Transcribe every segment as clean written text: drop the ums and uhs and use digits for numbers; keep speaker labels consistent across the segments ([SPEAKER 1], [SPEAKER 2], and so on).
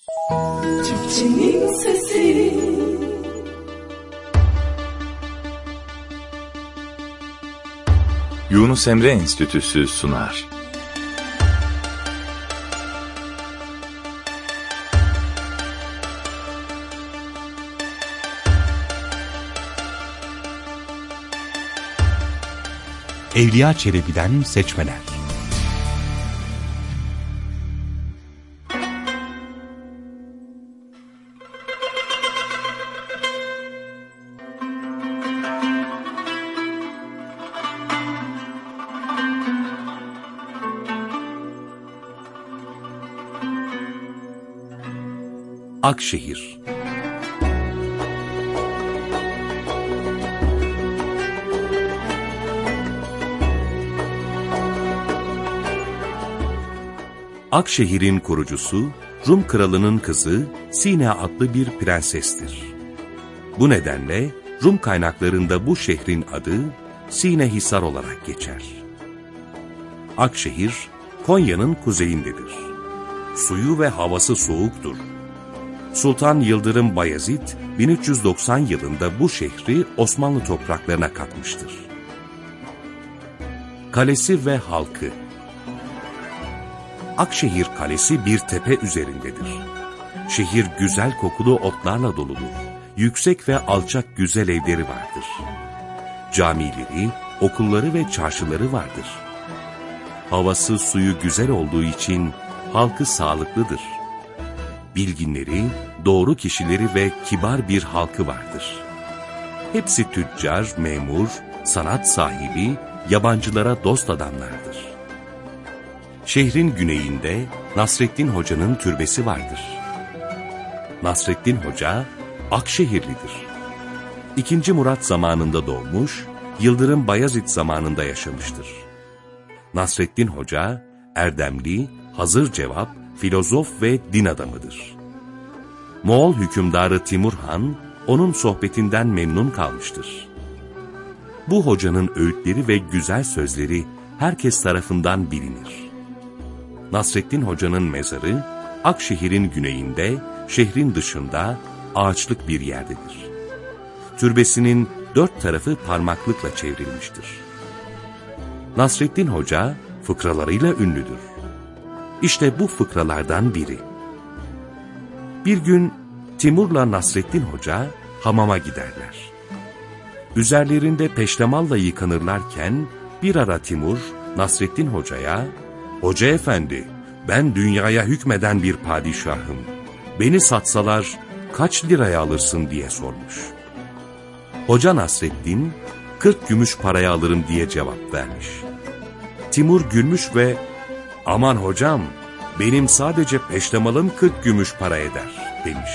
[SPEAKER 1] Türkçenin sesi.
[SPEAKER 2] Yunus Emre Enstitüsü sunar.
[SPEAKER 3] Evliya Çelebi'den seçmeler. Akşehir. Akşehir'in kurucusu, Rum kralının kızı Sine adlı bir prensestir. Bu nedenle Rum kaynaklarında bu şehrin adı Sinehisar olarak geçer. Akşehir, Konya'nın kuzeyindedir. Suyu ve havası soğuktur. Sultan Yıldırım Bayezid, 1390 yılında bu şehri Osmanlı topraklarına katmıştır. Kalesi ve halkı. Akşehir Kalesi bir tepe üzerindedir. Şehir güzel kokulu otlarla doludur. Yüksek ve alçak güzel evleri vardır. Camileri, okulları ve çarşıları vardır. Havası, suyu güzel olduğu için halkı sağlıklıdır. Bilginleri, doğru kişileri ve kibar bir halkı vardır. Hepsi tüccar, memur, sanat sahibi, yabancılara dost adamlardır. Şehrin güneyinde Nasreddin Hoca'nın türbesi vardır. Nasreddin Hoca, Akşehirlidir. II. Murat zamanında doğmuş, Yıldırım Bayezid zamanında yaşamıştır. Nasreddin Hoca, erdemli, hazır cevap, filozof ve din adamıdır. Moğol hükümdarı Timur Han, onun sohbetinden memnun kalmıştır. Bu hocanın öğütleri ve güzel sözleri herkes tarafından bilinir. Nasreddin Hoca'nın mezarı, Akşehir'in güneyinde, şehrin dışında, ağaçlık bir yerdedir. Türbesinin 4 tarafı parmaklıkla çevrilmiştir. Nasreddin Hoca, fıkralarıyla ünlüdür. İşte bu fıkralardan biri. Bir gün Timur'la Nasreddin Hoca hamama giderler. Üzerlerinde peştemalla yıkanırlarken bir ara Timur, Nasreddin Hoca'ya, "Hoca efendi, ben dünyaya hükmeden bir padişahım. Beni satsalar kaç liraya alırsın?" diye sormuş. Hoca Nasreddin, 40 gümüş paraya alırım diye cevap vermiş. Timur gülmüş ve "Aman hocam, benim sadece peştemalım 40 gümüş para eder," demiş.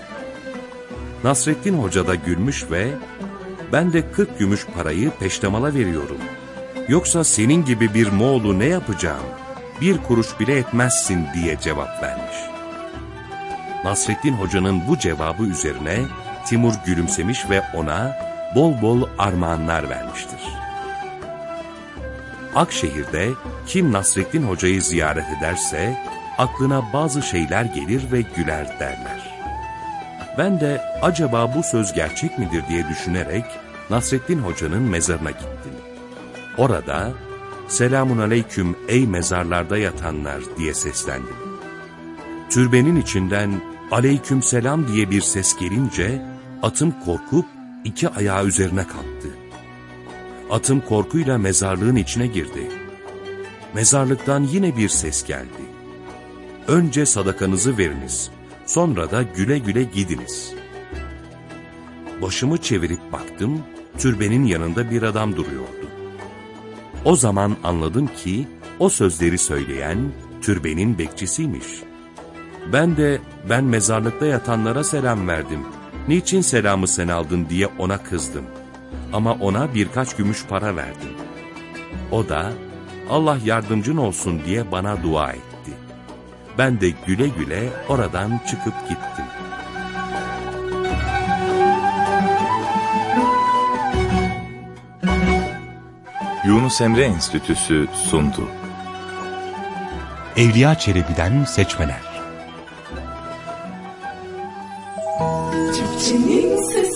[SPEAKER 3] Nasreddin Hoca da gülmüş ve "Ben de 40 gümüş parayı peştemala veriyorum. Yoksa senin gibi bir Moğol'u ne yapacağım? 1 kuruş bile etmezsin," diye cevap vermiş. Nasreddin Hoca'nın bu cevabı üzerine Timur gülümsemiş ve ona bol bol armağanlar vermiştir. Akşehir'de kim Nasreddin Hoca'yı ziyaret ederse aklına bazı şeyler gelir ve güler derler. Ben de acaba bu söz gerçek midir diye düşünerek Nasreddin Hoca'nın mezarına gittim. Orada "Selamun aleyküm ey mezarlarda yatanlar" diye seslendim. Türbenin içinden "Aleyküm selam" diye bir ses gelince atım korkup 2 ayağı üzerine kalktı. Atım korkuyla mezarlığın içine girdi. Mezarlıktan yine bir ses geldi. "Önce sadakanızı veriniz, sonra da güle güle gidiniz." Başımı çevirip baktım, türbenin yanında bir adam duruyordu. O zaman anladım ki o sözleri söyleyen türbenin bekçisiymiş. Ben mezarlıkta yatanlara selam verdim. Niçin selamı sen aldın diye ona kızdım. Ama ona birkaç gümüş para verdim. O da Allah yardımcın olsun diye bana dua etti. Ben de güle güle oradan çıkıp gittim.
[SPEAKER 2] Yunus Emre Enstitüsü sundu.
[SPEAKER 3] Evliya Çelebi'den seçmeler.
[SPEAKER 1] Türkçenin sesi.